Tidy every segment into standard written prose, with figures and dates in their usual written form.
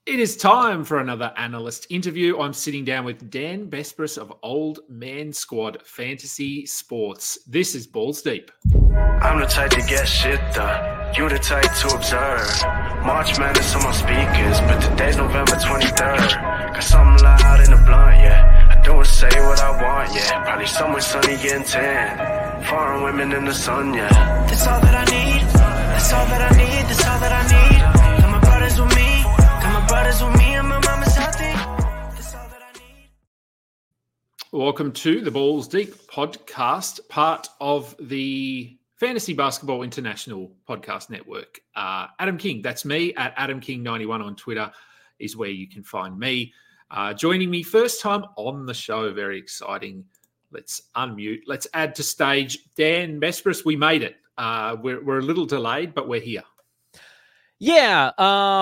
It is time for another analyst interview. I'm sitting down with Dan Besbris of Old Man Squad Fantasy Sports. This is Balls Deep. I'm the type to get shit done. You the type to observe. March Madness on my speakers, but today's November 23rd. Got something loud in the blunt, yeah. I don't say what I want, yeah. Probably somewhere sunny getting tan. Foreign women in the sun, yeah. That's all that I need. That's all that I need. That's all that I need. Got my brothers with me. Got my brothers with me and my mama's healthy. That's all that I need. Welcome to the Balls Deep podcast, part of the Fantasy Basketball International Podcast Network. Adam King, that's me, at AdamKing91 on Twitter is where you can find me. Joining me first time on the show, very exciting. Let's unmute. Let's add to stage Dan Besbris. We made it. We're a little delayed, but we're here. Yeah,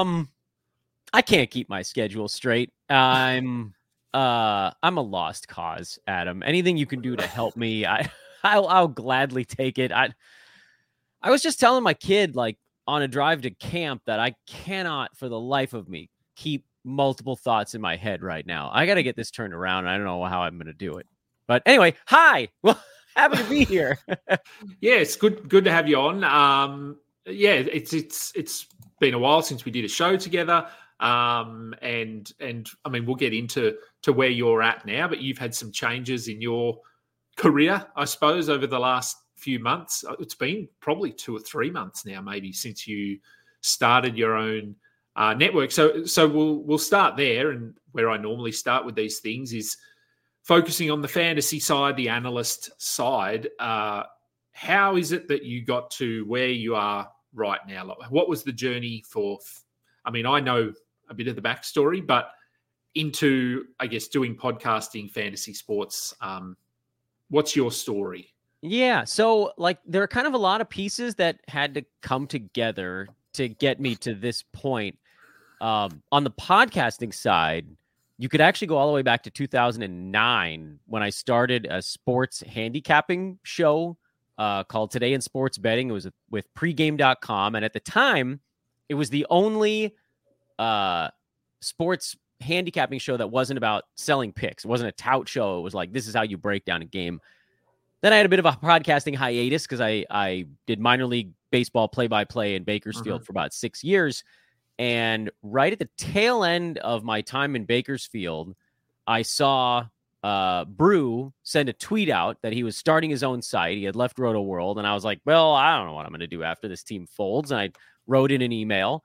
I can't keep my schedule straight. I'm a lost cause, Adam. Anything you can do to help me, I'll gladly take it. I was just telling my kid, like, on a drive to camp that I cannot for the life of me keep multiple thoughts in my head right now. I got to get this turned around. And I don't know how I'm going to do it. But anyway, hi. Well, happy to be here. Yeah, it's good to have you on. It's been a while since we did a show together. And I mean, we'll get into where you're at now, but you've had some changes in your career, I suppose, over the last few months. It's been probably 2 or 3 months now, maybe, since you started your own network. So we'll start there, and where I normally start with these things is focusing on the fantasy side, the analyst side. How is it that you got to where you are right now? Like, what was the journey for? I mean, I know a bit of the backstory, but into, I guess, doing podcasting, fantasy sports, what's your story? Yeah, so like there are kind of a lot of pieces that had to come together to get me to this point. On the podcasting side, you could actually go all the way back to 2009 when I started a sports handicapping show called Today in Sports Betting. It was with pregame.com. And at the time, it was the only sports handicapping show that wasn't about selling picks. It wasn't a tout show. It was like, this is how you break down a game. Then I had a bit of a podcasting hiatus because I did minor league baseball play-by-play in Bakersfield for about 6 years. And right at the tail end of my time in Bakersfield, I saw Brew send a tweet out that he was starting his own site. He had left Roto World. And I was like, well, I don't know what I'm going to do after this team folds. And I wrote in an email.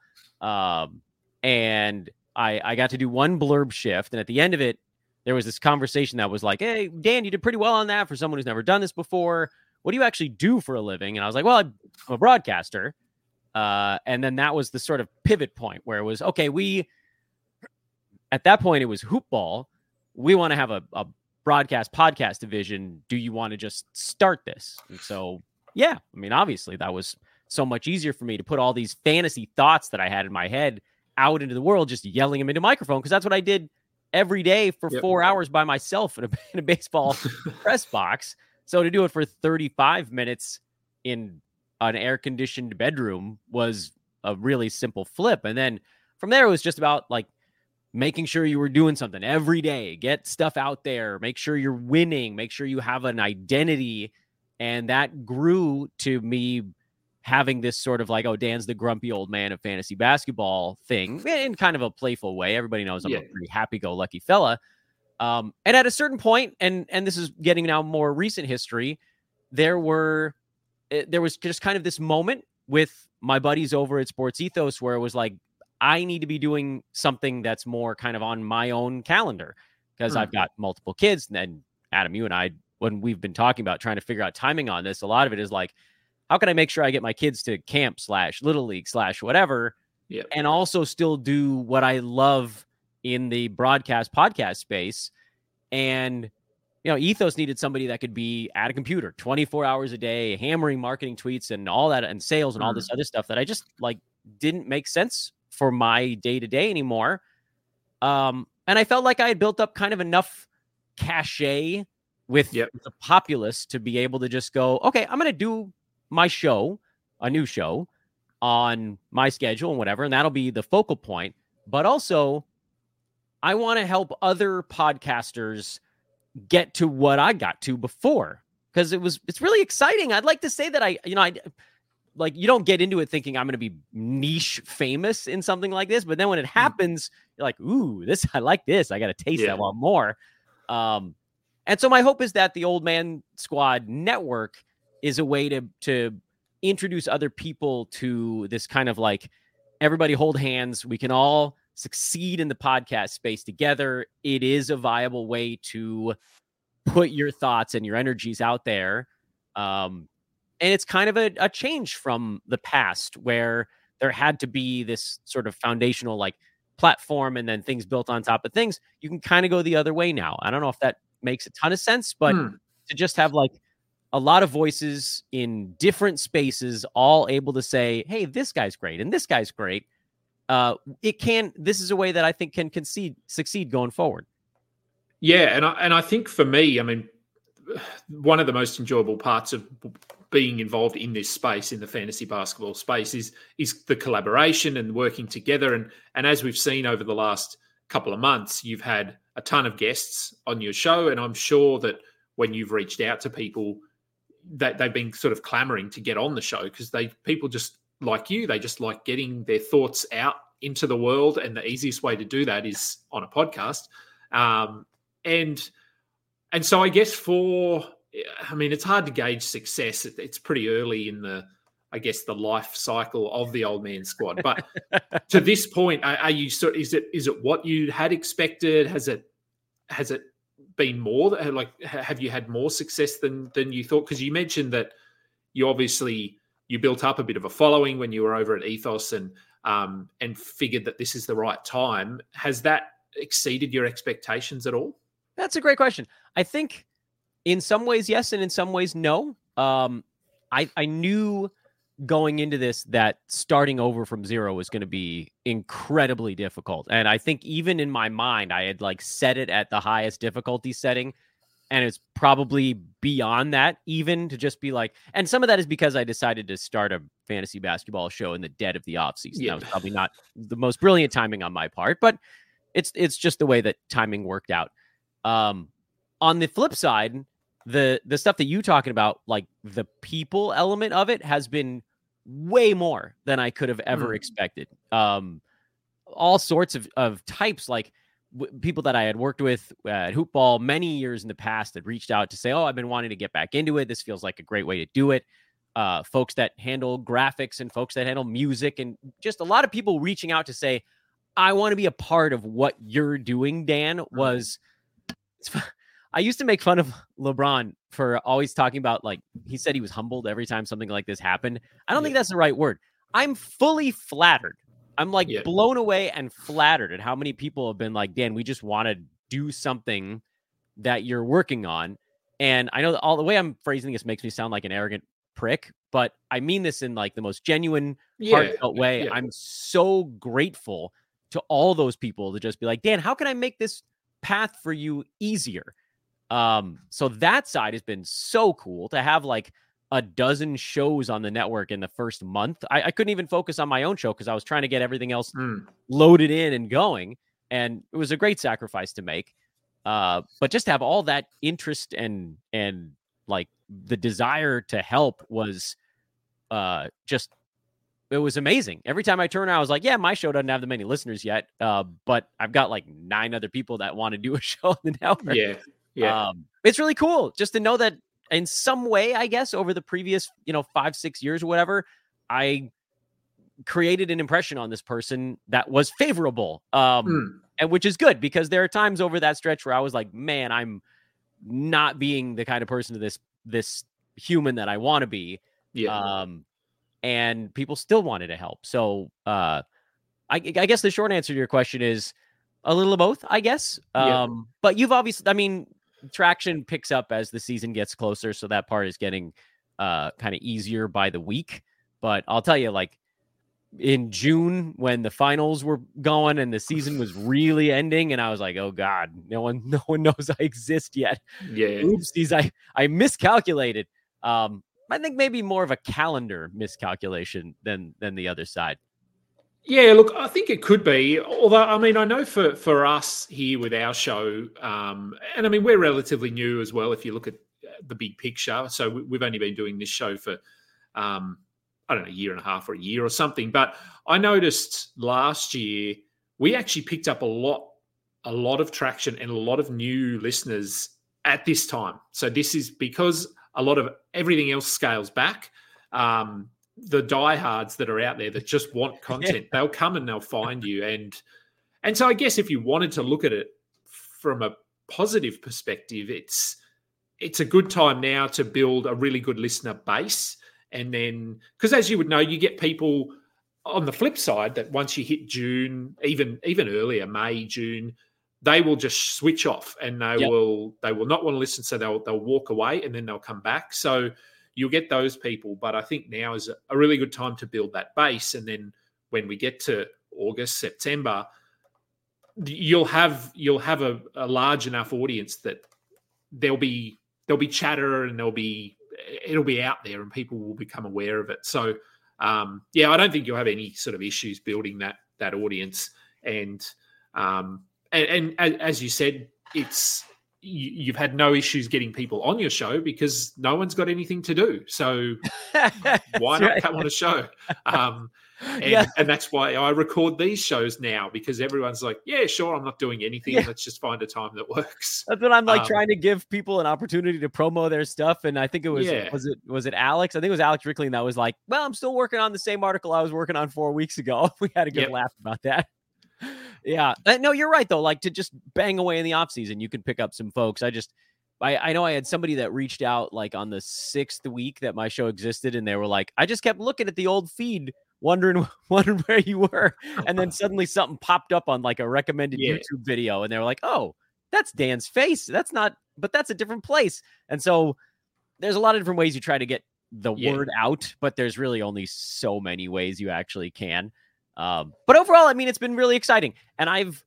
And I got to do one blurb shift. And at the end of it, there was this conversation that was like, hey, Dan, you did pretty well on that for someone who's never done this before. What do you actually do for a living? And I was like, well, I'm a broadcaster. And then that was the sort of pivot point where it was, okay, at that point, it was hoop ball. We want to have a broadcast podcast division. Do you want to just start this? And so, yeah, I mean, obviously that was so much easier for me to put all these fantasy thoughts that I had in my head out into the world, just yelling them into a microphone. Because that's what I did every day for 4 hours by myself in a baseball press box. So to do it for 35 minutes in an air-conditioned bedroom was a really simple flip. And then from there, it was just about like making sure you were doing something every day, get stuff out there, make sure you're winning, make sure you have an identity. And that grew to me having this sort of like, oh, Dan's the grumpy old man of fantasy basketball thing in kind of a playful way. Everybody knows I'm a pretty happy-go-lucky fella. And at a certain point, and this is getting now more recent history, there was just kind of this moment with my buddies over at Sports Ethos where it was like, I need to be doing something that's more kind of on my own calendar because I've got multiple kids. And then Adam, you and I, when we've been talking about trying to figure out timing on this, a lot of it is like, how can I make sure I get my kids to camp / little league / whatever, and also still do what I love in the broadcast podcast space? And, you know, Ethos needed somebody that could be at a computer 24 hours a day, hammering marketing tweets and all that and sales and all this other stuff that I just like didn't make sense for my day to day anymore. And I felt like I had built up kind of enough cachet with the populace to be able to just go, okay, I'm going to do my show, a new show on my schedule and whatever. And that'll be the focal point. but also I want to help other podcasters get to what I got to before, because it's really exciting. I'd like to say that I like, you don't get into it thinking I'm going to be niche famous in something like this, but then when it happens, you're like, ooh, I like this. I got to taste that one more. And so my hope is that the Old Man Squad Network is a way to introduce other people to this kind of like, everybody hold hands. We can all succeed in the podcast space together. It is a viable way to put your thoughts and your energies out there. And it's kind of a change from the past where there had to be this sort of foundational like platform and then things built on top of things. You can kind of go the other way now. I don't know if that makes a ton of sense, but to just have like a lot of voices in different spaces, all able to say, hey, this guy's great and this guy's great. This is a way that I think can succeed going forward. Yeah. And I think for me, I mean, one of the most enjoyable parts of being involved in this space, in the fantasy basketball space, is the collaboration and working together. And as we've seen over the last couple of months, you've had a ton of guests on your show. And I'm sure that when you've reached out to people, that they've been sort of clamoring to get on the show, because people just like you, they just like getting their thoughts out into the world. And the easiest way to do that is on a podcast. And so I guess it's hard to gauge success. It's pretty early in the life cycle of the Old Man Squad. But to this point, is it what you had expected? Has it been more? Like, have you had more success than you thought? Because you mentioned that you built up a bit of a following when you were over at Ethos and figured that this is the right time. Has that exceeded your expectations at all? That's a great question. I think in some ways, yes, and in some ways, no. I knew going into this that starting over from zero was going to be incredibly difficult. And I think even in my mind, I had like set it at the highest difficulty setting. And it's probably beyond that, even to just be like, and some of that is because I decided to start a fantasy basketball show in the dead of the offseason. Yeah. That was probably not the most brilliant timing on my part, but it's just the way that timing worked out. On the flip side, the stuff that you talking about, like the people element of it, has been way more than I could have ever expected. All sorts of types, like people that I had worked with at Hoopball many years in the past that reached out to say, oh, I've been wanting to get back into it. This feels like a great way to do it. Folks that handle graphics and folks that handle music, and just a lot of people reaching out to say, I want to be a part of what you're doing, Dan. I used to make fun of LeBron for always talking about, like, he said he was humbled every time something like this happened. I don't think that's the right word. I'm fully flattered. I'm like blown away and flattered at how many people have been like, Dan, we just want to do something that you're working on. And I know that all the way I'm phrasing this makes me sound like an arrogant prick, but I mean this in like the most genuine, heartfelt way. I'm so grateful to all those people to just be like, Dan, how can I make this path for you easier? So that side has been so cool to have like a dozen shows on the network in the first month. I couldn't even focus on my own show because I was trying to get everything else loaded in and going. And it was a great sacrifice to make. But just to have all that interest and like the desire to help was it was amazing. Every time I turn around, I was like, yeah, my show doesn't have that many listeners yet. But I've got like 9 other people that want to do a show on the network. Yeah. It's really cool just to know that in some way, I guess, over the previous, 5-6 years or whatever, I created an impression on this person that was favorable. And which is good, because there are times over that stretch where I was like, man, I'm not being the kind of person to this human that I want to be. Yeah. And people still wanted to help. So I guess the short answer to your question is a little of both, I guess. But you've obviously, traction picks up as the season gets closer. So that part is getting kind of easier by the week. But I'll tell you, like in June, when the finals were going and the season was really ending, and I was like, oh God, no one knows I exist yet. Yeah. Oopsies, I miscalculated. I think maybe more of a calendar miscalculation than the other side. Yeah, look, I think it could be. Although, I mean, I know for us here with our show, and I mean, we're relatively new as well. If you look at the big picture, so we've only been doing this show for, I don't know, a year and a half or a year or something. But I noticed last year we actually picked up a lot of traction and a lot of new listeners at this time. So this is because a lot of everything else scales back. The diehards that are out there that just want content, they'll come and they'll find you. And so I guess if you wanted to look at it from a positive perspective, it's a good time now to build a really good listener base. And then, because as you would know, you get people on the flip side that once you hit June, even earlier, May, June, they will just switch off and they will not want to listen. So they'll walk away and then they'll come back. So you'll get those people. But I think now is a really good time to build that base. And then when we get to August, September, you'll have a large enough audience that there'll be chatter and it'll be out there and people will become aware of it. So I don't think you'll have any sort of issues building that audience. And as you said, you've had no issues getting people on your show because no one's got anything to do. So why not come on a show? And that's why I record these shows now, because everyone's like, yeah, sure, I'm not doing anything. Let's just find a time that works. That's what I'm like, trying to give people an opportunity to promo their stuff. And I think it was, was it Alex? I think it was Alex Rickling that was like, well, I'm still working on the same article I was working on 4 weeks ago. We had a good laugh about that. Yeah. No, you're right, though. Like, to just bang away in the off season, you can pick up some folks. I know I had somebody that reached out like on the 6th week that my show existed, and they were like, I just kept looking at the old feed, wondering where you were. And then suddenly something popped up on like a recommended YouTube video, and they were like, oh, that's Dan's face. That's a different place. And so there's a lot of different ways you try to get the word out, but there's really only so many ways you actually can. But overall, I mean, it's been really exciting. And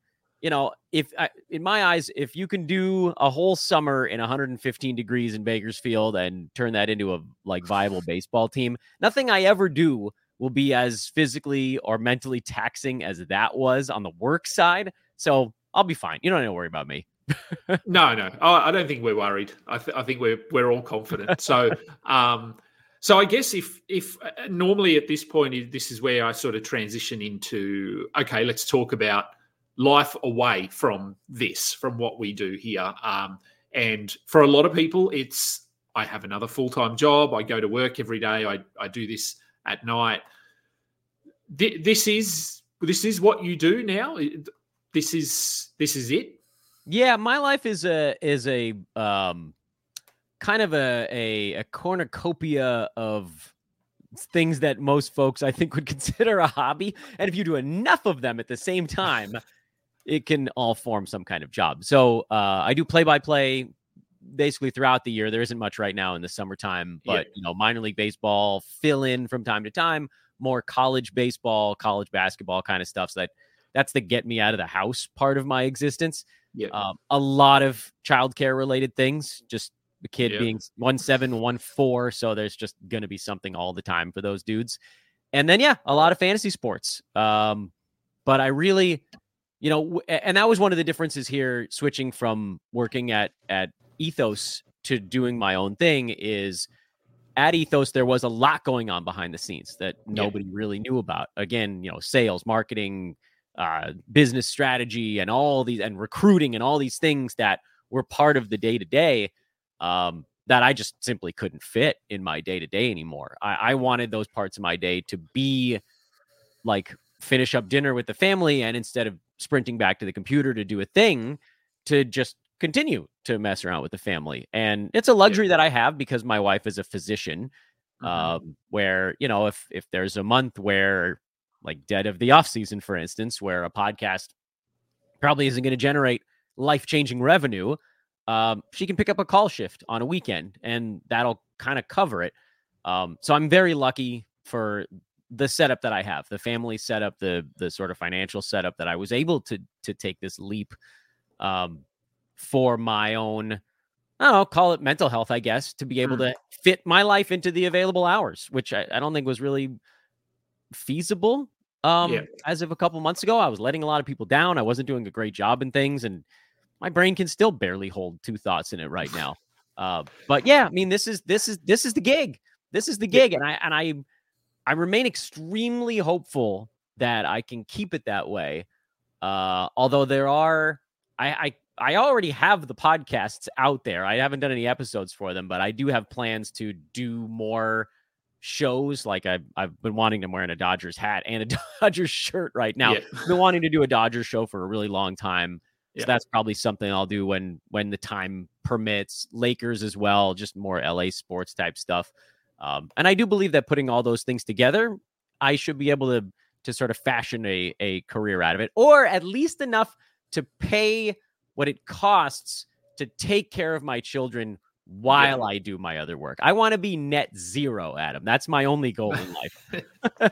in my eyes, if you can do a whole summer in 115 degrees in Bakersfield and turn that into a viable baseball team, nothing I ever do will be as physically or mentally taxing as that was on the work side. So I'll be fine. You don't need to worry about me. No. I don't think we're worried. I think we're all confident. So, so I guess if normally at this point, this is where I sort of transition into, okay, let's talk about life away from what we do here. And for a lot of people, it's, I have another full-time job. I go to work every day. I do this at night. This is what you do now. This is it. Yeah. My life is a kind of a cornucopia of things that most folks, I think, would consider a hobby. And if you do enough of them at the same time, it can all form some kind of job. So I do play-by-play basically throughout the year. There isn't much right now in the summertime, but minor league baseball, fill in from time to time, more college baseball, college basketball kind of stuff. So that's the get me out of the house part of my existence. A lot of childcare related things, just the kid being 1'7", 1'4". So there's just going to be something all the time for those dudes. And then, a lot of fantasy sports. But I really, and that was one of the differences here, switching from working at Ethos to doing my own thing, is at Ethos, there was a lot going on behind the scenes that nobody really knew about. Again, sales, marketing, business strategy, and all these, and recruiting, and all these things that were part of the day-to-day that I just simply couldn't fit in my day-to-day anymore. I wanted those parts of my day to be like finish up dinner with the family, and instead of sprinting back to the computer to do a thing, to just continue to mess around with the family. And it's a luxury that I have because my wife is a physician, where, if there's a month where, like dead of the off season, for instance, where a podcast probably isn't going to generate life-changing revenue, she can pick up a call shift on a weekend, and that'll kind of cover it. So I'm very lucky for the setup that I have, the family setup, the sort of financial setup, that I was able to take this leap for my own, I don't know, call it mental health, I guess, to be able to fit my life into the available hours, which I don't think was really feasible As of a couple months ago, I was letting a lot of people down. I wasn't doing a great job in things, and my brain can still barely hold two thoughts in it right now. But yeah, I mean, this is the gig. This is the gig, and I remain extremely hopeful that I can keep it that way. Although there are, I already have the podcasts out there. I haven't done any episodes for them, but I do have plans to do more shows. Like I've been wanting to wear a Dodgers hat and a Dodgers shirt right now. I've been wanting to do a Dodgers show for a really long time. So that's probably something I'll do when the time permits. Lakers as well, just more LA sports type stuff. And I do believe that putting all those things together, I should be able to sort of fashion a career out of it, or at least enough to pay what it costs to take care of my children while I do my other work. I want to be net zero, Adam. That's my only goal in life.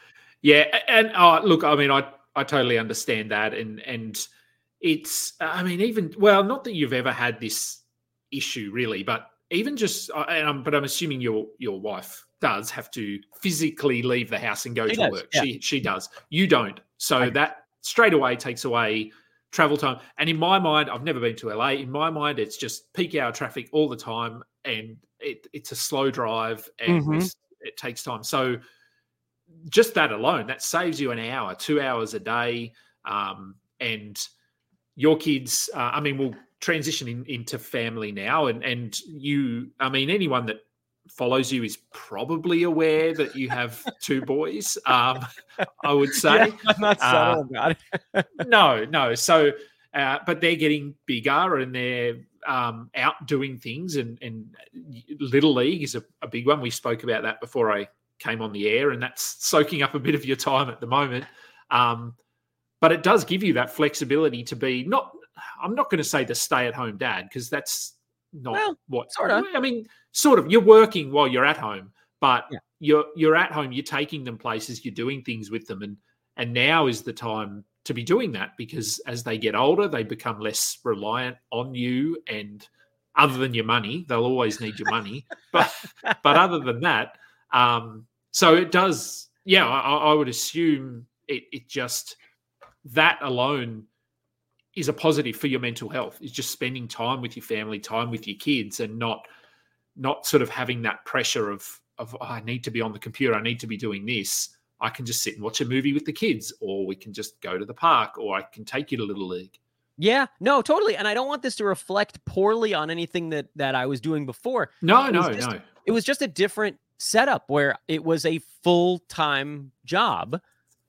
And look, I mean, I totally understand that. And it's, I mean, even, well, not that you've ever had this issue really, but even just, but I'm assuming your wife does have to physically leave the house and go to work. Yeah. She does. You don't. So that straight away takes away travel time. And in my mind, I've never been to LA. In my mind, it's just peak hour traffic all the time, and it's a slow drive, and it takes time. So just that alone, that saves you an hour, 2 hours a day. And your kids, I mean, will transition into family now. And you, I mean, anyone that follows you is probably aware that you have two boys, I would say. Yeah, I'm not subtle about it. No. So, but they're getting bigger, and they're out doing things, and Little League is a big one. We spoke about that before I came on the air, and that's soaking up a bit of your time at the moment. But it does give you that flexibility to be I'm not going to say the stay-at-home dad, because that's not what. Sort of. I mean, sort of. You're working while you're at home, but you're at home. You're taking them places. You're doing things with them, and now is the time to be doing that, because as they get older, they become less reliant on you. And other than your money, they'll always need your money. But other than that, so it does. Yeah, I would assume it just, that alone is a positive for your mental health. Is just spending time with your family, time with your kids, and not sort of having that pressure of I need to be on the computer, I need to be doing this. I can just sit and watch a movie with the kids, or we can just go to the park, or I can take you to Little League. Yeah, no, totally. And I don't want this to reflect poorly on anything that I was doing before. No. It was just a different setup where it was a full-time job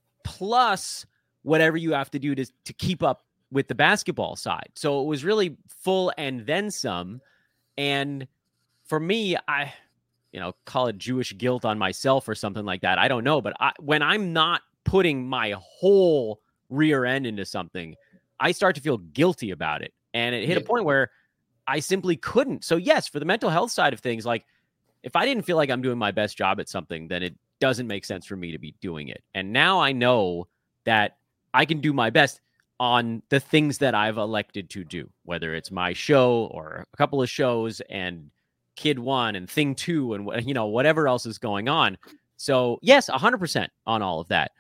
plus whatever you have to do to keep up with the basketball side. So it was really full and then some. And for me, I call it Jewish guilt on myself or something like that. I don't know. But when I'm not putting my whole rear end into something, I start to feel guilty about it. And it hit a point where I simply couldn't. So yes, for the mental health side of things, like if I didn't feel like I'm doing my best job at something, then it doesn't make sense for me to be doing it. And now I know that I can do my best on the things that I've elected to do, whether it's my show or a couple of shows and Kid 1 and Thing 2 and whatever else is going on. So yes, 100% on all of that.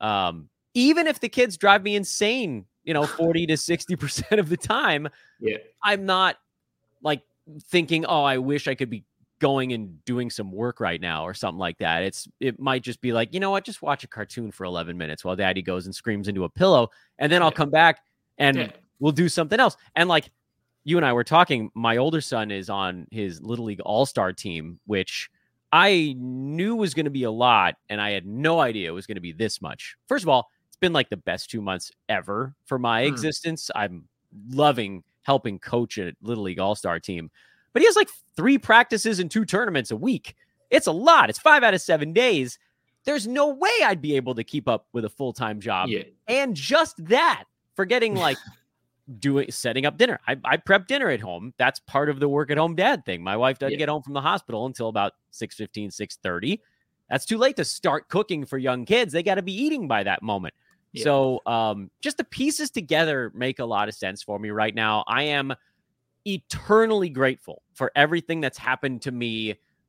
Even if the kids drive me insane, 40 to 60% of the time, I'm not like thinking, oh, I wish I could be going and doing some work right now or something like that. It might just be like, you know what, just watch a cartoon for 11 minutes while daddy goes and screams into a pillow, and then I'll come back and we'll do something else. And like you and I were talking, my older son is on his Little League All-Star team, which I knew was going to be a lot, and I had no idea it was going to be this much. First of all, it's been like the best 2 months ever for my existence. I'm loving helping coach a Little League All-Star team. But he has like 3 practices and 2 tournaments a week. It's a lot. It's 5 out of 7 days. There's no way I'd be able to keep up with a full-time job. Yeah. And just that, forgetting like setting up dinner. I prep dinner at home. That's part of the work at home dad thing. My wife doesn't get home from the hospital until about 6:15, 6:30. That's too late to start cooking for young kids. They got to be eating by that moment. Yeah. So just the pieces together make a lot of sense for me right now. I am eternally grateful for everything that's happened to me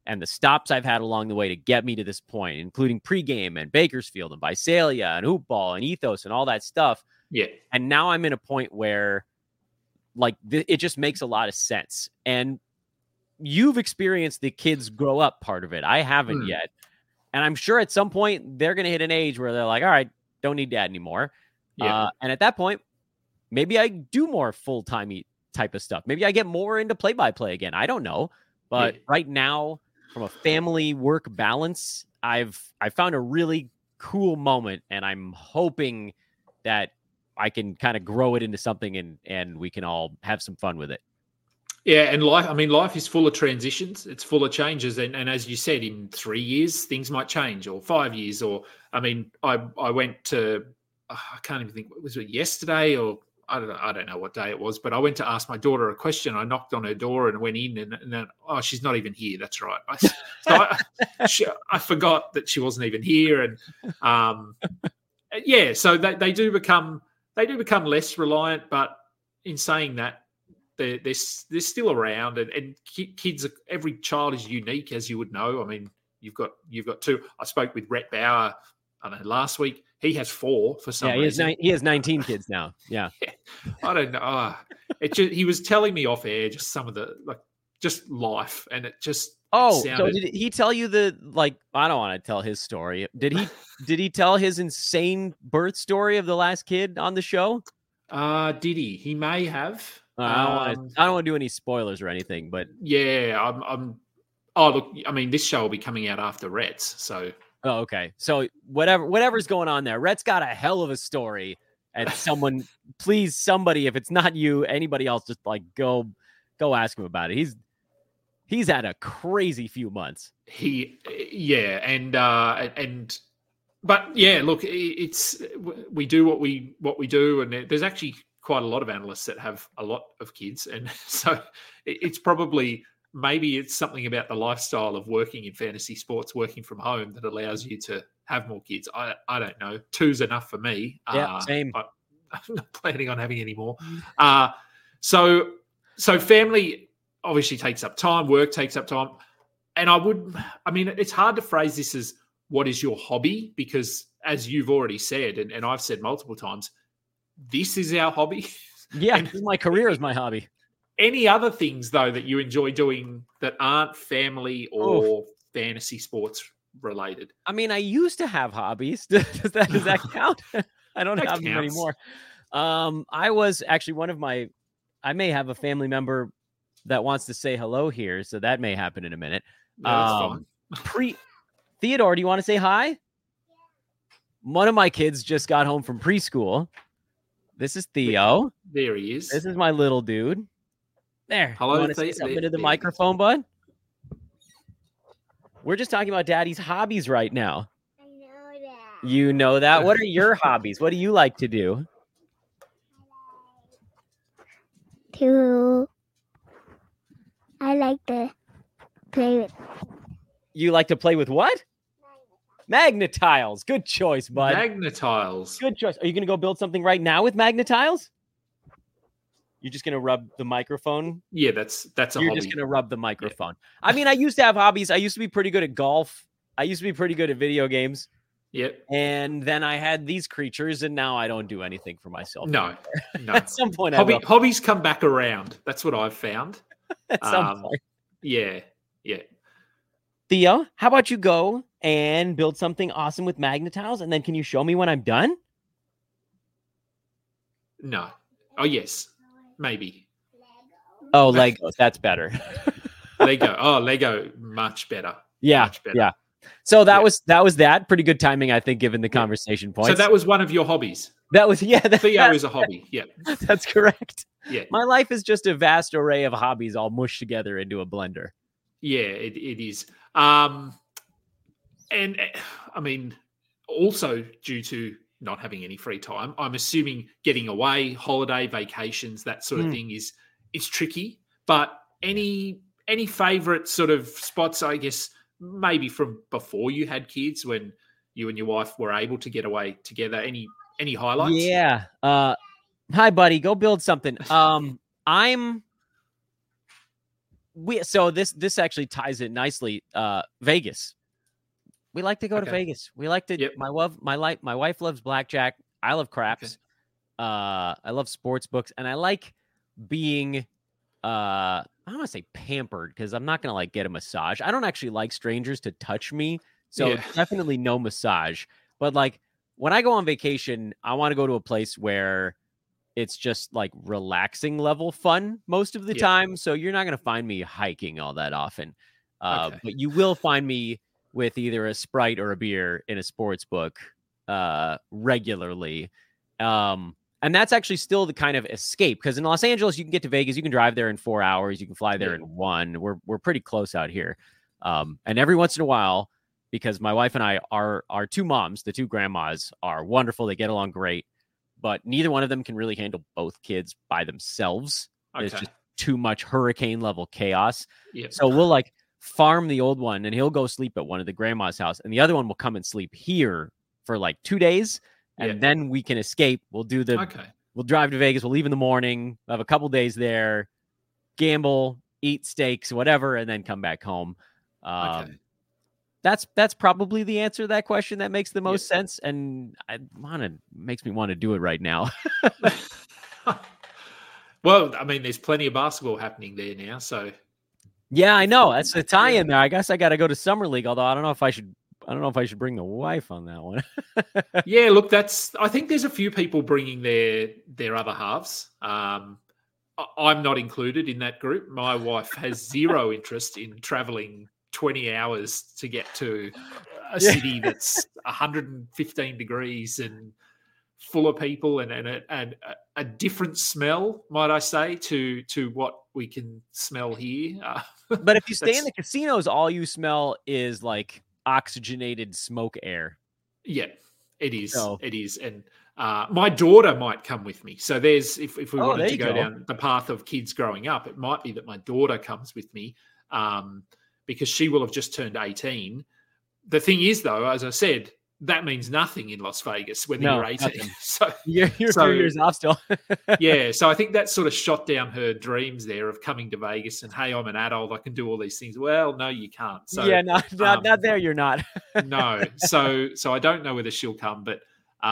and the stops I've had along the way to get me to this point, including pregame and Bakersfield and Visalia and Hoop Ball and Ethos and all that stuff. Yeah. And now I'm in a point where like it just makes a lot of sense. And you've experienced the kids grow up part of it. I haven't yet. And I'm sure at some point they're going to hit an age where they're like, all right, don't need dad anymore. Yeah. And at that point, maybe I do more full-time type of stuff. Maybe I get more into play-by-play again. I don't know. But right now, from a family work balance, I found a really cool moment, and I'm hoping that I can kind of grow it into something and we can all have some fun with it. Yeah, and life is full of transitions. It's full of changes. And as you said, in 3 years, things might change, or 5 years. Or, I went to, I can't even think, was it yesterday or I don't know what day it was, but I went to ask my daughter a question. I knocked on her door and went in, and then, she's not even here. That's right. I forgot that she wasn't even here. And so they do become less reliant. But in saying that, they're still around, and kids. Every child is unique, as you would know. I mean, you've got two. I spoke with Rhett Bauer, I don't know, last week. He has 4 for some reason. He has 19 kids now. Yeah. I don't know. He was telling me off air just some of the just life, and it just. So did he tell you I don't want to tell his story. Did he tell his insane birth story of the last kid on the show? Did he? He may have. I don't want to do any spoilers or anything, but yeah, I'm. Oh, look, I mean, this show will be coming out after Rhett's, so. Oh, okay. So whatever's going on there, Rhett's got a hell of a story. And somebody, if it's not you, anybody else, just go ask him about it. He's had a crazy few months. But yeah, look, we do what we do, and there's actually quite a lot of analysts that have a lot of kids, and so it's probably. Maybe it's something about the lifestyle of working in fantasy sports, working from home, that allows you to have more kids. I don't know. 2's enough for me. Yeah, same. I'm not planning on having any more. So family obviously takes up time. Work takes up time. And it's hard to phrase this as what is your hobby, because as you've already said, and I've said multiple times, this is our hobby. Yeah, my career is my hobby. Any other things, though, that you enjoy doing that aren't family or fantasy sports related? I mean, I used to have hobbies. Does that count? I don't have them anymore. I was actually I may have a family member that wants to say hello here, so that may happen in a minute. No, that's fine. Theodore, do you want to say hi? One of my kids just got home from preschool. This is Theo. There he is. This is my little dude. There. Hello, you want to say something into the microphone, bud? We're just talking about Daddy's hobbies right now. I know that. You know that? What are your hobbies? What do you like to do? I like to play with. You like to play with what? Magnetiles. Good choice, bud. Magnetiles. Good choice. Are you going to go build something right now with Magnetiles? You're just going to rub the microphone? Yeah, that's a hobby. You're just going to rub the microphone. Yeah. I mean, I used to have hobbies. I used to be pretty good at golf. I used to be pretty good at video games. Yep. And then I had these creatures, and now I don't do anything for myself. No. At some point, hobbies come back around. That's what I've found. At some point. Yeah. Theo, how about you go and build something awesome with Magnetiles, and then can you show me when I'm done? No. Oh, yes. Maybe. Oh, Legos. That's better. Lego. Oh, Lego. Much better. Yeah. Much better. Yeah. So that was that. Pretty good timing, I think, given the conversation points. So that was one of your hobbies. That was Theo is a hobby. Yeah. That's correct. Yeah. My life is just a vast array of hobbies all mushed together into a blender. Yeah, it is. And I mean, also due to not having any free time, I'm assuming getting away, holiday, vacations, that sort of thing is tricky. But any favorite sort of spots, I guess, maybe from before you had kids, when you and your wife were able to get away together? Any highlights? Yeah. Hi, buddy. Go build something. So this actually ties it nicely. Vegas. We like to go to Vegas. We like to. Yep. My wife loves blackjack. I love craps. I love sports books, and I like being. I don't want to say pampered because I'm not gonna like get a massage. I don't actually like strangers to touch me, so definitely no massage. But like when I go on vacation, I want to go to a place where it's just like relaxing level fun most of the time. So you're not gonna find me hiking all that often, but you will find me with either a Sprite or a beer in a sports book regularly. And that's actually still the kind of escape, because in Los Angeles, you can get to Vegas, you can drive there in 4 hours, you can fly there in 1. We're pretty close out here. And every once in a while, because my wife and I are our two moms, the two grandmas are wonderful. They get along great, but neither one of them can really handle both kids by themselves. There's just too much hurricane level chaos. So we'll like farm the old one and he'll go sleep at one of the grandma's house, and the other one will come and sleep here for like 2 days. And then we can escape. We'll do we'll drive to Vegas. We'll leave in the morning, have a couple days there, gamble, eat steaks, whatever, and then come back home. That's probably the answer to that question that makes the most sense. And makes me want to do it right now. Well, I mean, there's plenty of basketball happening there now. So yeah, I know. That's the tie-in there. I guess I got to go to Summer League, although I don't know if I should bring the wife on that one. Yeah, look, I think there's a few people bringing their other halves. I'm not included in that group. My wife has zero interest in traveling 20 hours to get to a city that's 115 degrees and full of people and a different smell, might I say, to what we can smell here. But if you stay in the casinos, all you smell is like oxygenated smoke air. Yeah, it is. It is. And my daughter might come with me. So there's, if we wanted to go down the path of kids growing up, it might be that my daughter comes with me because she will have just turned 18. The thing is, though, as I said, that means nothing in Las Vegas when you're 18. Nothing. So you're 2 years off still. Yeah, so I think that sort of shot down her dreams there of coming to Vegas and, hey, I'm an adult, I can do all these things. Well, no, you can't. So yeah, not there. You're not. No, so I don't know whether she'll come, but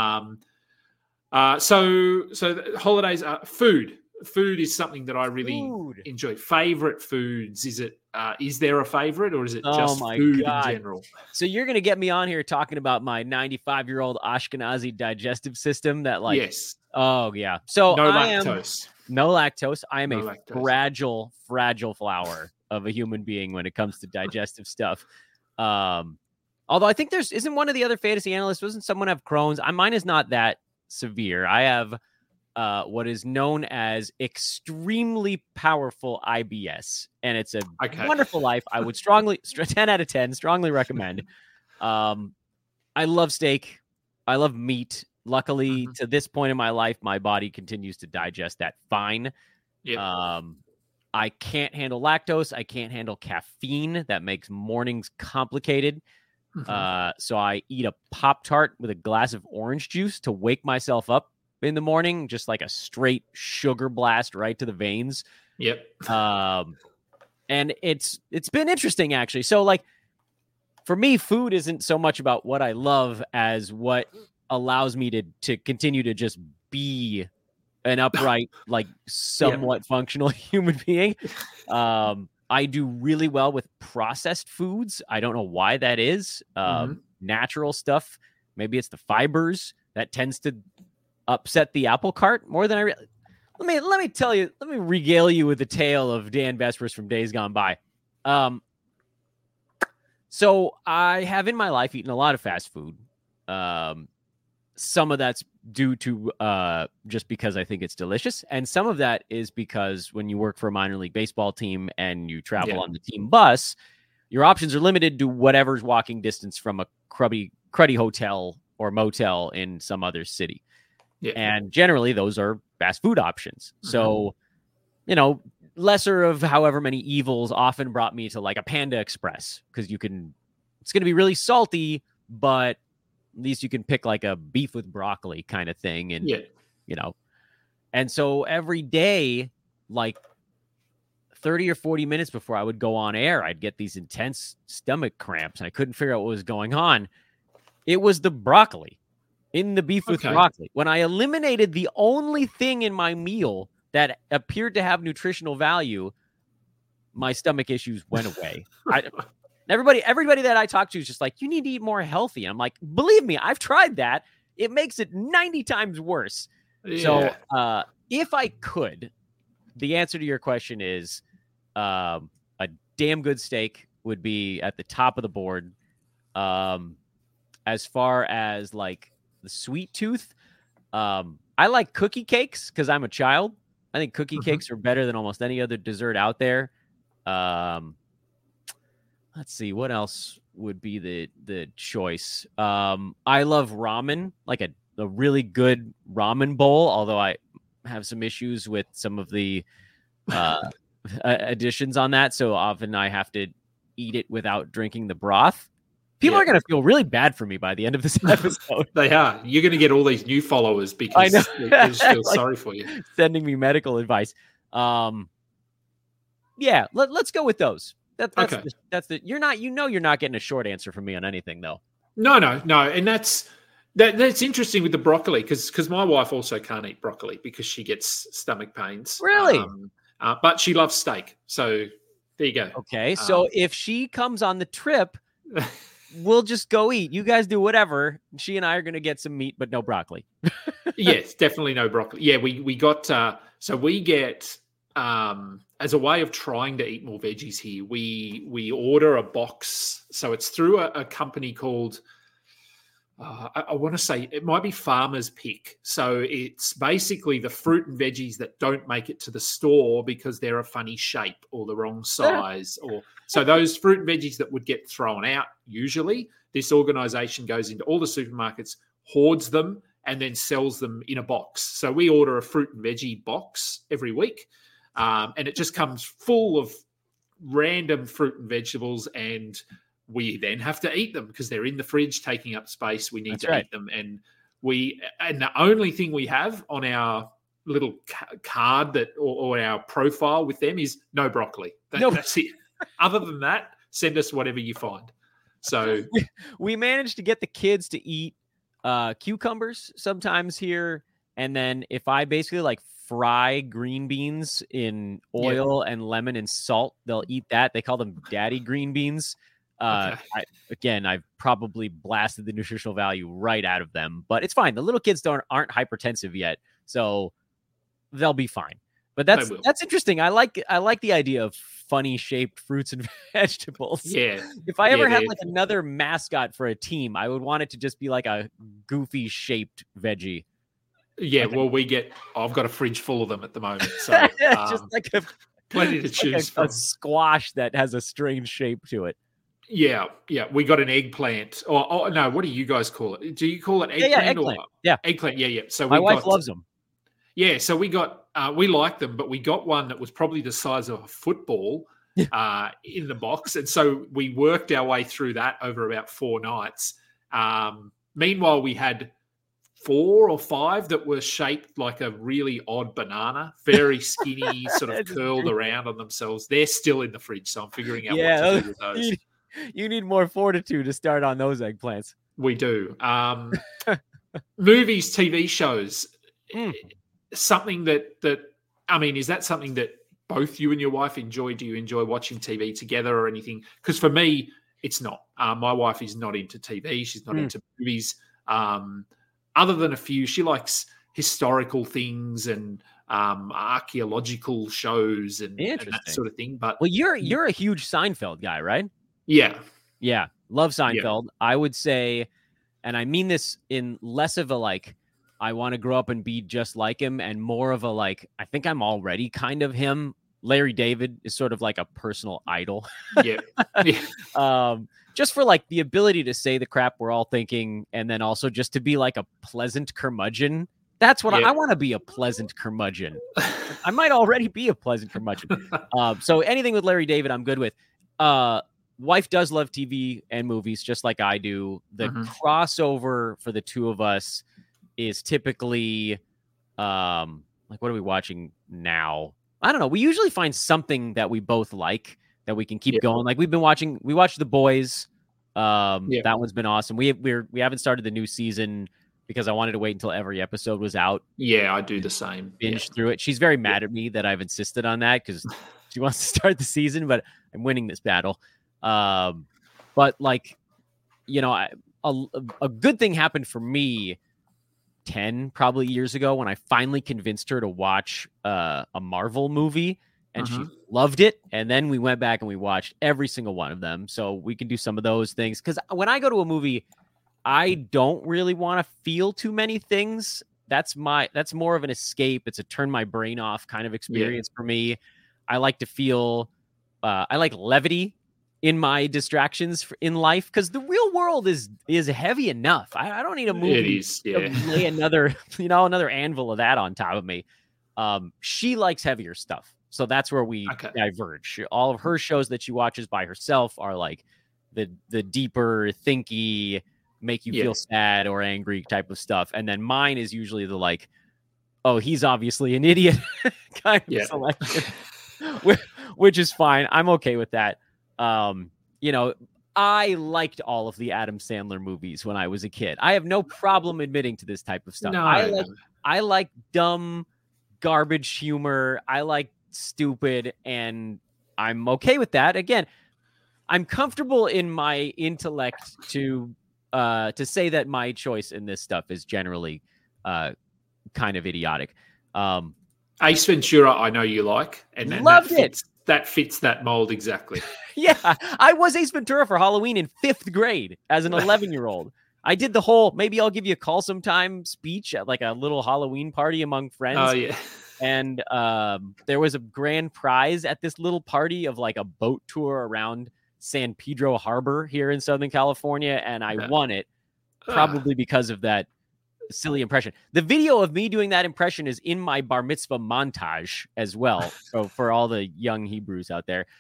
so the holidays, food. Food is something that I really enjoy. Favorite foods? Is there a favorite, or is it just food in general? So you're going to get me on here talking about my 95-year-old Ashkenazi digestive system that like, yes. Oh yeah. So no lactose. No lactose. I am a fragile flower of a human being when it comes to digestive stuff. Although I think isn't one of the other fantasy analysts, doesn't someone have Crohn's? Mine is not that severe. I have what is known as extremely powerful IBS, and it's a wonderful life. I would 10 out of 10, strongly recommend. I love steak. I love meat. Luckily, to this point in my life, my body continues to digest that fine. Yep. I can't handle lactose. I can't handle caffeine. That makes mornings complicated. So I eat a Pop-Tart with a glass of orange juice to wake myself up in the morning, just like a straight sugar blast right to the veins. Yep. And it's been interesting, actually. So like for me, food isn't so much about what I love as what allows me to continue to just be an upright, like somewhat functional human being. I do really well with processed foods. I don't know why that is. Natural stuff. Maybe it's the fibers that tends to upset the apple cart more than let me tell you, let me regale you with the tale of Dan Vespers from days gone by. So I have in my life eaten a lot of fast food. Some of that's due to just because I think it's delicious, and some of that is because when you work for a minor league baseball team and you travel on the team bus, your options are limited to whatever's walking distance from a cruddy hotel or motel in some other city. Yeah. And generally those are fast food options. So, lesser of however many evils often brought me to like a Panda Express, because it's going to be really salty, but at least you can pick like a beef with broccoli kind of thing. And, and so every day, like 30 or 40 minutes before I would go on air, I'd get these intense stomach cramps and I couldn't figure out what was going on. It was the broccoli in the beef with broccoli. When I eliminated the only thing in my meal that appeared to have nutritional value, my stomach issues went away. Everybody that I talk to is just like, you need to eat more healthy. I'm like, believe me, I've tried that. It makes it 90 times worse. Yeah. So if I could, the answer to your question is a damn good steak would be at the top of the board. As far as like the sweet tooth, I like cookie cakes because I'm a child. I think cookie cakes are better than almost any other dessert out there. Let's see, what else would be the choice? I love ramen, like a really good ramen bowl, although I have some issues with some of the additions on that. So often I have to eat it without drinking the broth. People are going to feel really bad for me by the end of this episode. They are. You're going to get all these new followers because they just feel sorry for you. Sending me medical advice. Yeah, let's go with those. That's the you're not getting a short answer from me on anything though. No. And that's interesting with the broccoli because my wife also can't eat broccoli because she gets stomach pains. Really? But she loves steak. So there you go. Okay. So if she comes on the trip, we'll just go eat. You guys do whatever. She and I are going to get some meat, but no broccoli. Yes, definitely no broccoli. Yeah, we got so we get as a way of trying to eat more veggies here, we order a box. So it's through a company called I want to say it might be Farmer's Pick. So it's basically the fruit and veggies that don't make it to the store because they're a funny shape or the wrong size. So those fruit and veggies that would get thrown out, usually this organization goes into all the supermarkets, hoards them, and then sells them in a box. So we order a fruit and veggie box every week, and it just comes full of random fruit and vegetables, and we then have to eat them because they're in the fridge taking up space. We need to eat them. And the only thing we have on our little card or our profile with them is no broccoli. That's it. Other than that, send us whatever you find. So we managed to get the kids to eat cucumbers sometimes here. And then if I basically like fry green beans in oil and lemon and salt, they'll eat that. They call them daddy green beans. I've probably blasted the nutritional value right out of them, but it's fine. The little kids aren't hypertensive yet, so they'll be fine. But that's interesting. I like the idea of funny shaped fruits and vegetables. Yeah. If I ever had like another mascot for a team, I would want it to just be like a goofy shaped veggie. Yeah. I've got a fridge full of them at the moment. So just like plenty to choose from. A squash that has a strange shape to it. Yeah. We got an eggplant. Oh no, what do you guys call it? Do you call it eggplant? Yeah, eggplant. Eggplant. Yeah. So my wife loves them. Yeah, so we got we like them, but we got one that was probably the size of a football in the box, and so we worked our way through that over about 4 nights. Meanwhile, we had 4 or 5 that were shaped like a really odd banana, very skinny, sort of curled around on themselves. They're still in the fridge, so I'm figuring out what to do with those. You need more fortitude to start on those eggplants. We do. Movies, TV shows. Something that I mean, is that something that both you and your wife enjoy? Do you enjoy watching TV together or anything? Because for me, it's not. My wife is not into TV. She's not into movies. Other than a few, she likes historical things and archaeological shows and that sort of thing. But you're a huge Seinfeld guy, right? Yeah, love Seinfeld. Yeah. I would say, and I mean this in less of a like, I want to grow up and be just like him, and more of a like, I think I'm already kind of him. Larry David is sort of like a personal idol. Yeah. Just for like the ability to say the crap we're all thinking, and then also just to be like a pleasant curmudgeon. That's what I want to be, a pleasant curmudgeon. I might already be a pleasant curmudgeon. So anything with Larry David, I'm good with. Wife does love TV and movies just like I do. The crossover for the two of us is typically like, what are we watching now? I don't know. We usually find something that we both like that we can keep Yeah. going. Like we watched The Boys. That one's been awesome. We haven't started the new season because I wanted to wait until every episode was out. Yeah, I do the same. Binge through it. She's very mad at me that I've insisted on that because she wants to start the season, but I'm winning this battle. But like, you know, a good thing happened for me 10 probably years ago when I finally convinced her to watch a Marvel movie, and she loved it. And then we went back and we watched every single one of them. So we can do some of those things. Because when I go to a movie, I don't really want to feel too many things. That's more of an escape. It's a turn my brain off kind of experience for me. I like to feel, I like levity in my distractions in life because the real world is heavy enough. I don't need a movie It is, to lay another anvil of that on top of me. She likes heavier stuff. So that's where we diverge. All of her shows that she watches by herself are like the deeper, thinky, make you feel sad or angry type of stuff. And then mine is usually the like, oh, he's obviously an idiot kind of selection, which is fine. I'm okay with that. You know, I liked all of the Adam Sandler movies when I was a kid. I have no problem admitting to this type of stuff. No, I like dumb garbage humor. I like stupid, and I'm okay with that. Again, I'm comfortable in my intellect to say that my choice in this stuff is generally kind of idiotic. Ace Ventura, I know you like, and loved it. That fits that mold exactly. Yeah, I was Ace Ventura for Halloween in 5th grade as an 11-year-old. I did the whole maybe I'll give you a call sometime speech at like a little Halloween party among friends. Oh, yeah. And there was a grand prize at this little party of like a boat tour around San Pedro Harbor here in Southern California. And I won it probably because of that silly impression. The video of me doing that impression is in my bar mitzvah montage as well. So for all the young Hebrews out there.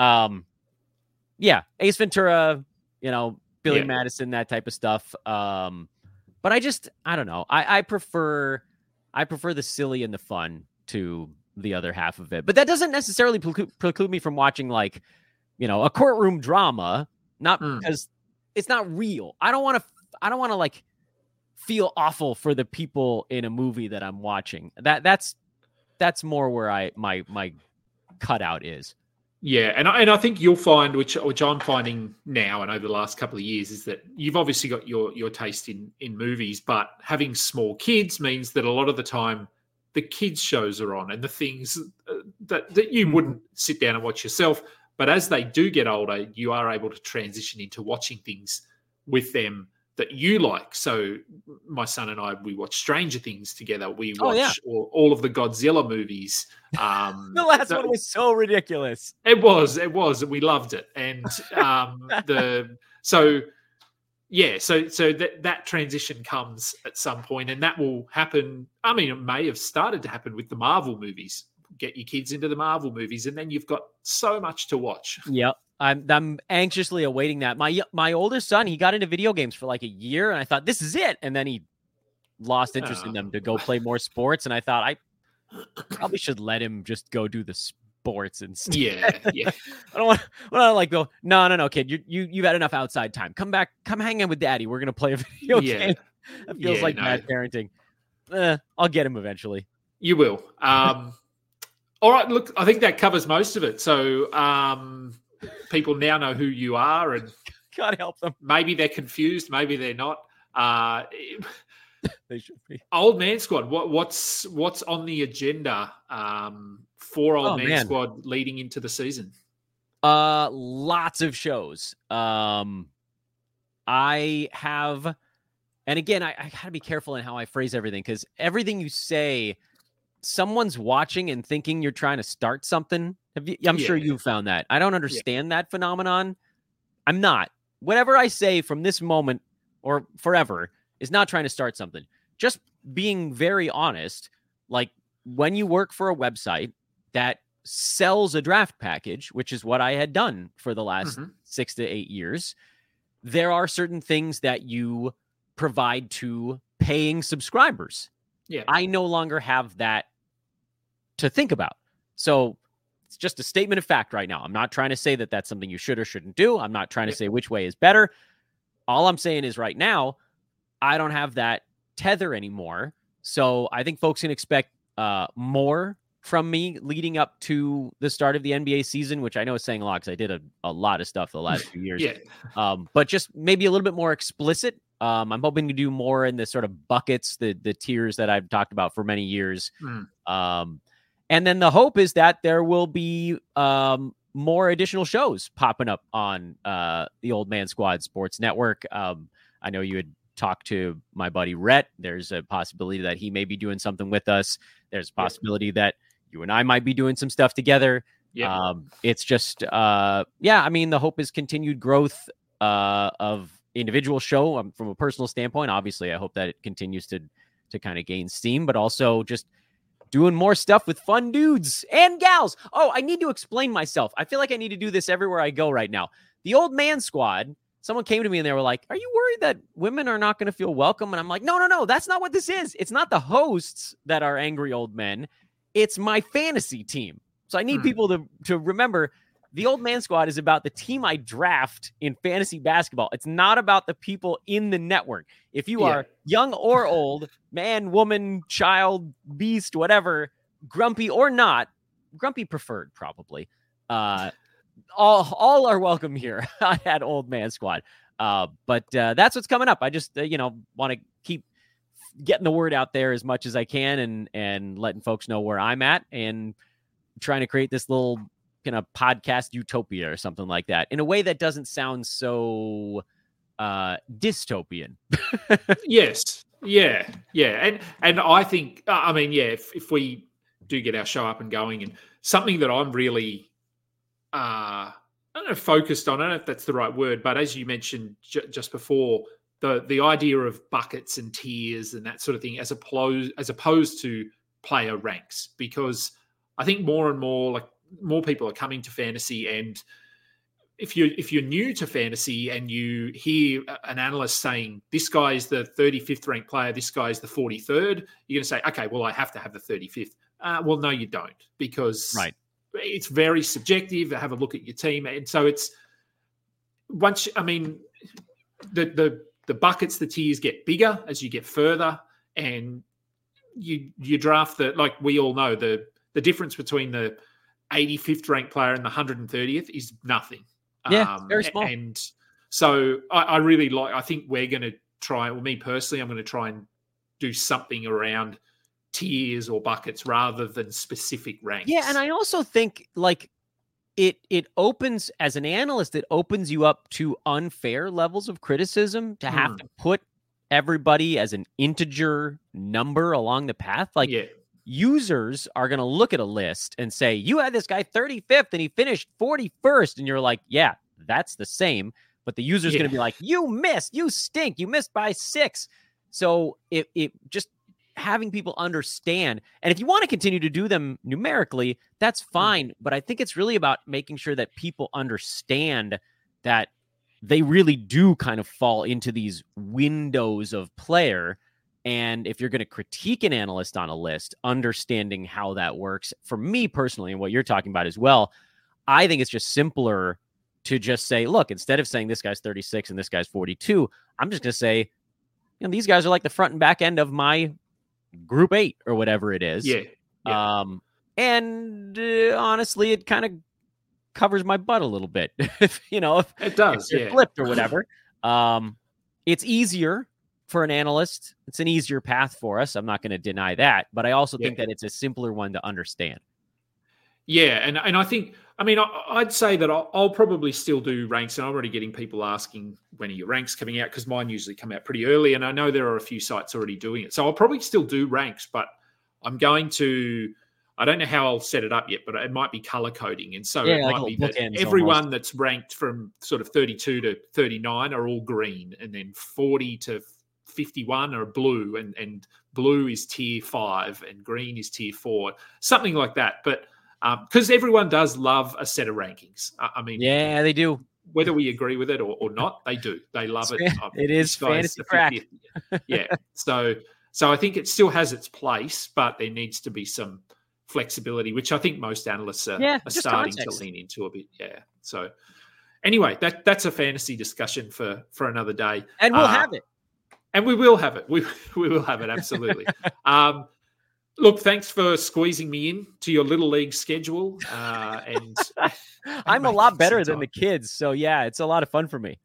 Ace Ventura, you know, Billy Madison, that type of stuff. But I don't know. I prefer the silly and the fun to the other half of it. But that doesn't necessarily preclude me from watching like, you know, a courtroom drama, not because it's not real. I don't want to like feel awful for the people in a movie that I'm watching. That's more where my cutout is. Yeah, and I think you'll find, which I'm finding now and over the last couple of years, is that you've obviously got your taste in movies, but having small kids means that a lot of the time the kids' shows are on and the things that you wouldn't sit down and watch yourself. But as they do get older, you are able to transition into watching things with them that you like. So my son and I, we watch Stranger Things together. We watch all of the Godzilla movies. The last one was so ridiculous. It was, and we loved it. And so that transition comes at some point, and that will happen. I mean, it may have started to happen with the Marvel movies. Get your kids into the Marvel movies, and then you've got so much to watch. Yep. I'm anxiously awaiting that. My oldest son, he got into video games for like a year, and I thought this is it. And then he lost interest in them to go play more sports. And I thought I probably should let him just go do the sports instead. Yeah. I don't want to like go. No, kid. You've had enough outside time. Come back. Come hang out with daddy. We're gonna play a video game. That feels like bad parenting. I'll get him eventually. You will. All right. Look, I think that covers most of it. So people now know who you are, and God help them. Maybe they're confused. Maybe they're not. They should be. Old Man Squad. What's on the agenda for Old Man Squad leading into the season? Lots of shows. I have, and again, I gotta be careful in how I phrase everything because everything you say, someone's watching and thinking you're trying to start something. I'm sure you've found that. I don't understand that phenomenon. I'm not. Whatever I say from this moment or forever is not trying to start something. Just being very honest. Like when you work for a website that sells a draft package, which is what I had done for the last 6 to 8 years, there are certain things that you provide to paying subscribers. Yeah. I no longer have that to think about. So it's just a statement of fact right now. I'm not trying to say that that's something you should or shouldn't do. I'm not trying to say which way is better. All I'm saying is right now, I don't have that tether anymore. So I think folks can expect more from me leading up to the start of the NBA season, which I know is saying a lot because I did a lot of stuff the last few years. But just maybe a little bit more explicit. I'm hoping to do more in the sort of buckets, the tiers that I've talked about for many years. And then the hope is that there will be more additional shows popping up on the Old Man Squad Sports Network. I know you had talked to my buddy Rhett. There's a possibility that he may be doing something with us. There's a possibility that you and I might be doing some stuff together. It's just, I mean, the hope is continued growth of individual show from a personal standpoint. Obviously, I hope that it continues to kind of gain steam, but also just doing more stuff with fun dudes and gals. Oh, I need to explain myself. I feel like I need to do this everywhere I go right now. The Old Man Squad, someone came to me and they were like, are you worried that women are not going to feel welcome? And I'm like, no, that's not what this is. It's not the hosts that are angry old men. It's my fantasy team. So I need people to remember the Old Man Squad is about the team I draft in fantasy basketball. It's not about the people in the network. If you are young or old, man, woman, child, beast, whatever, grumpy or not, grumpy preferred probably, all are welcome here at Old Man Squad. But that's what's coming up. I just, want to keep getting the word out there as much as I can and letting folks know where I'm at and trying to create this little kind of podcast utopia or something like that in a way that doesn't sound so dystopian. Yes. Yeah. And I think, if we do get our show up and going, and something that I'm really, I don't know, focused on, I don't know if that's the right word, but as you mentioned just before, the idea of buckets and tiers and that sort of thing, as opposed to player ranks, because I think more and more people are coming to fantasy, and if you're new to fantasy and you hear an analyst saying this guy is the 35th ranked player, this guy is the 43rd, you're going to say, okay, well, I have to have the 35th. Well, no, you don't, because it's very subjective. Have a look at your team, and so it's the buckets, the tiers get bigger as you get further, and you draft we all know the difference between the 85th ranked player and the 130th is nothing. Yeah, very small. And so I really I think we're going to try, well, me personally, I'm going to try and do something around tiers or buckets rather than specific ranks. Yeah, and I also think it opens, as an analyst, it opens you up to unfair levels of criticism to have to put everybody as an integer number along the path. Users are going to look at a list and say, you had this guy 35th and he finished 41st. And you're like, yeah, that's the same. But the user's going to be like, you missed, you stink, you missed by 6. So it just having people understand. And if you want to continue to do them numerically, that's fine. But I think it's really about making sure that people understand that they really do kind of fall into these windows of player. And if you're going to critique an analyst on a list, understanding how that works, for me personally, and what you're talking about as well, I think it's just simpler to just say, look, instead of saying this guy's 36 and this guy's 42, I'm just going to say, these guys are like the front and back end of my group 8 or whatever it is. And honestly, it kind of covers my butt a little bit. if it does, if flipped or whatever. It's easier for an analyst. It's an easier path for us. I'm not going to deny that, but I also think that it's a simpler one to understand. Yeah, and I think, I'd say that I'll probably still do ranks, and I'm already getting people asking when are your ranks coming out, because mine usually come out pretty early, and I know there are a few sites already doing it. So I'll probably still do ranks, but I'm going to, I don't know how I'll set it up yet, but it might be color coding. And so it might be that everyone that's ranked from sort of 32 to 39 are all green, and then 40 to 51 are blue, and blue is tier 5 and green is tier 4, something like that. But because everyone does love a set of rankings. Yeah, they do. Whether we agree with it or not, they do. They love it. It is fantasy crack. Yeah. So I think it still has its place, but there needs to be some flexibility, which I think most analysts are just starting context. to lean into a bit. Yeah. So anyway, that's a fantasy discussion for another day. And we'll have it. And we will have it. We will have it, absolutely. Look, thanks for squeezing me in to your Little League schedule. And I'm a lot better than the kids. So, yeah, it's a lot of fun for me.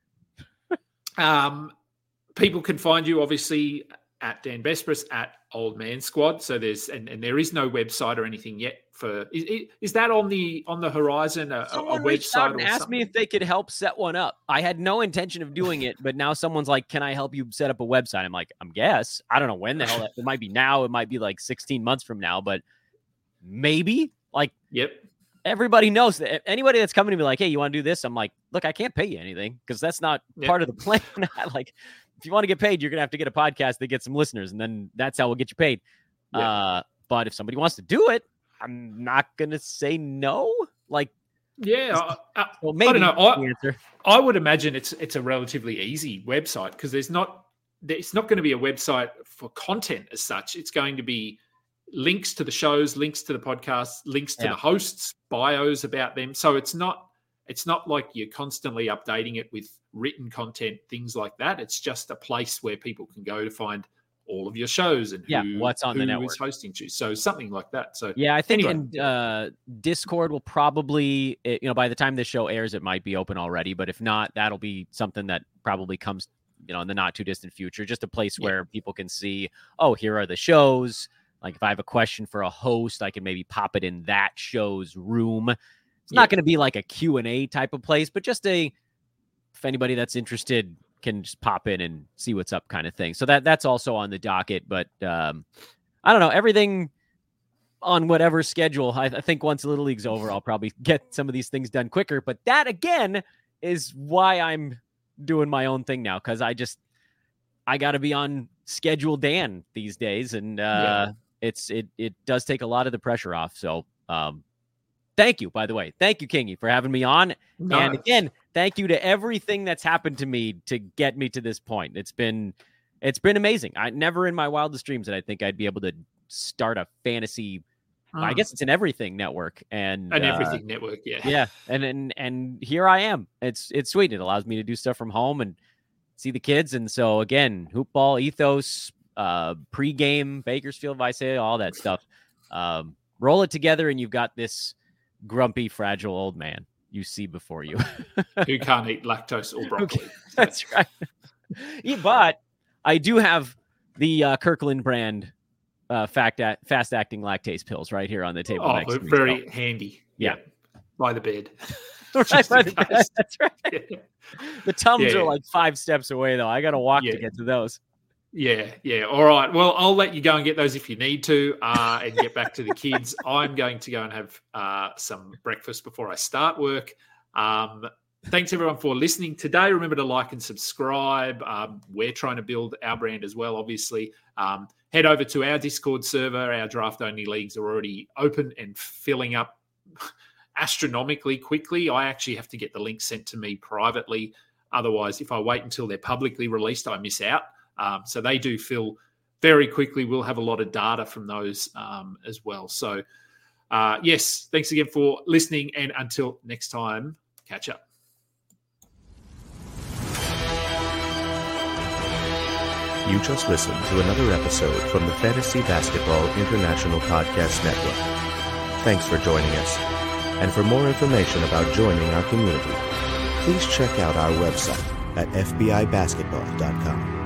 People can find you, obviously, at Dan Besbris, at Old Man Squad. So there is no website or anything yet. Is that on the horizon? Someone a reached website out and or asked something? me if they could help set one up. I had no intention of doing it, but now someone's like, "Can I help you set up a website?" I'm like, guess. I don't know when the hell it might be now. It might be like 16 months from now, but maybe. Like, Yep. Everybody knows that. Anybody that's coming to me like, "Hey, you want to do this?" I'm like, "Look, I can't pay you anything because that's not part of the plan." Like, if you want to get paid, you're gonna have to get a podcast that gets some listeners, and then that's how we'll get you paid. But if somebody wants to do it, I'm not gonna say no. Like, yeah, well, maybe I don't know. the answer. I would imagine it's a relatively easy website because it's not going to be a website for content as such. It's going to be links to the shows, links to the podcasts, links to the hosts, bios about them. So it's not like you're constantly updating it with written content, things like that. It's just a place where people can go to find all of your shows and what's on the network, who is hosting you. So something like that. So I think anyway. Discord will probably, by the time this show airs, it might be open already. But if not, that'll be something that probably comes, in the not too distant future. Just a place where people can see, oh, here are the shows. Like if I have a question for a host, I can maybe pop it in that show's room. It's not going to be like a Q&A type of place, but just if anybody that's interested can just pop in and see what's up kind of thing. So that's also on the docket, but I don't know, everything on whatever schedule. I think once Little League's over, I'll probably get some of these things done quicker, but that again is why I'm doing my own thing now. Cause I got to be on schedule Dan these days. And it does take a lot of the pressure off. So thank you, by the way. Thank you, Kingy, for having me on. No. And again, thank you to everything that's happened to me to get me to this point. It's been amazing. I never in my wildest dreams that I think I'd be able to start a fantasy. I guess it's an everything network and an everything network. Yeah. Yeah. And here I am. It's sweet. It allows me to do stuff from home and see the kids. And so again, Hoopball, Ethos, pregame, Bakersfield, Visalia, all that stuff. Roll it together and you've got this grumpy, fragile old man you see before you who can't eat lactose or broccoli. That's right. But I do have the Kirkland brand fast acting lactase pills right here on the table. Oh, very handy. Yeah. By the bed. Right by the bed. That's right. Yeah. The Tums are like 5 steps away though. I got to walk to get to those. Yeah. All right. Well, I'll let you go and get those if you need to and get back to the kids. I'm going to go and have some breakfast before I start work. Thanks, everyone, for listening today. Remember to like and subscribe. We're trying to build our brand as well, obviously. Head over to our Discord server. Our draft-only leagues are already open and filling up astronomically quickly. I actually have to get the link sent to me privately. Otherwise, if I wait until they're publicly released, I miss out. So they do fill very quickly. We'll have a lot of data from those as well. So, yes, thanks again for listening. And until next time, catch up. You just listened to another episode from the Fantasy Basketball International Podcast Network. Thanks for joining us. And for more information about joining our community, please check out our website at fbibasketball.com.